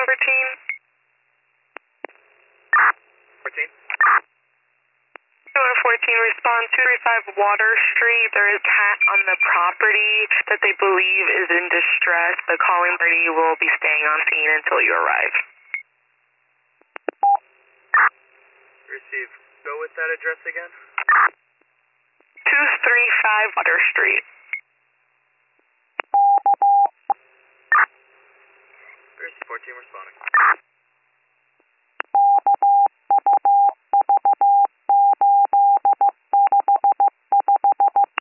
14. 14. 214, respond 235 Water Street. There is a cat on the property that they believe is in distress. The calling party will be staying on scene until you arrive. Receive. Go with that address again. 235 Water Street. 14 responding.